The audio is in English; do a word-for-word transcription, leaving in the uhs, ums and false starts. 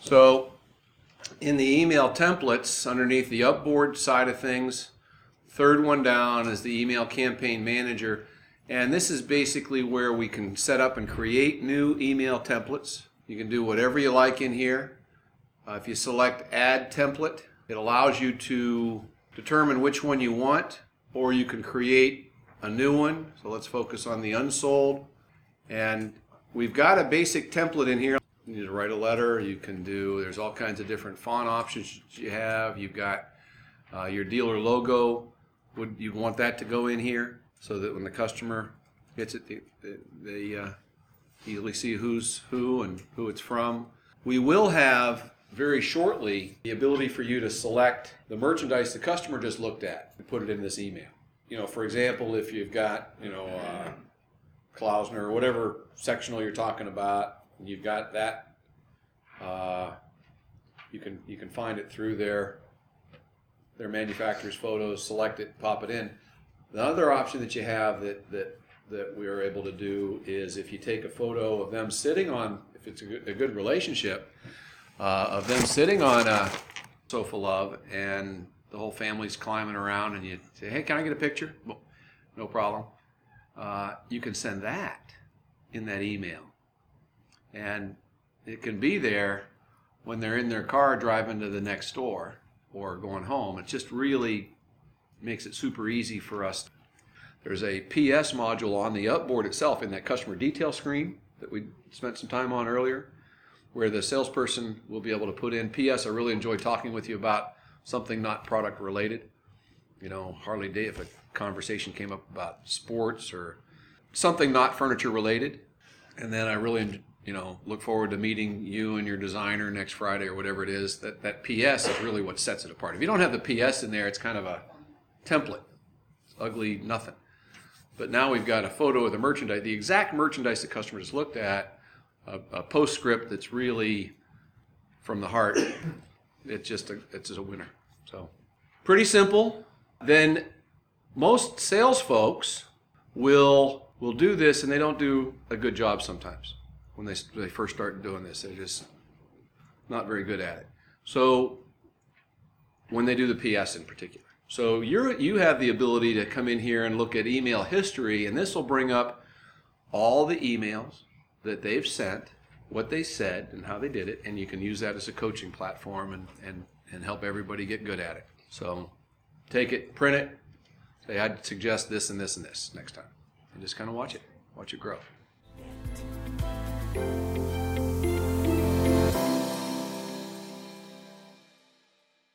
So in the email templates, underneath the Upboard side of things, third one down is the Email Campaign Manager. And this is basically where we can set up and create new email templates. You can do whatever you like in here. Uh, if you select Add Template, it allows you to determine which one you want, or you can create a new one. So let's focus on the unsold. And we've got a basic template in here. You need to write a letter. You can do, there's all kinds of different font options you have. You've got uh, your dealer logo. Would you want that to go in here so that when the customer gets it, they, they uh, easily see who's who and who it's from. We will have very shortly the ability for you to select the merchandise the customer just looked at and put it in this email. You know, for example, if you've got, you know, uh, Klausner or whatever sectional you're talking about, you've got that, uh, you can you can find it through their their manufacturer's photos, select it, pop it in. The other option that you have that that that we are able to do is if you take a photo of them sitting on, if it's a good, a good relationship, uh, of them sitting on a sofa love and the whole family's climbing around, and you say, hey, can I get a picture? Well, no problem. Uh, you can send that in that email. And it can be there when they're in their car driving to the next store or going home. It just really makes it super easy for us. There's a P S module on the Upboard itself in that customer detail screen that we spent some time on earlier, where the salesperson will be able to put in, P S I really enjoyed talking with you about something not product related. You know, Harley Davidson, if a conversation came up about sports or something not furniture related. And then I really, you know, look forward to meeting you and your designer next Friday or whatever it is. That, that P S is really what sets it apart. If you don't have the P S in there, it's kind of a template. It's ugly nothing. But now we've got a photo of the merchandise, the exact merchandise the customer just looked at, a, a postscript that's really from the heart. It's just a, it's just a winner. So pretty simple. Then most sales folks will will do this, and they don't do a good job sometimes. When they, they first start doing this, they're just not very good at it. So when they do the P S in particular. So you're, you have the ability to come in here and look at email history, and this will bring up all the emails that they've sent, what they said, and how they did it, and you can use that as a coaching platform and, and, and help everybody get good at it. So take it, print it, say I'd suggest this and this and this next time, and just kind of watch it, watch it grow.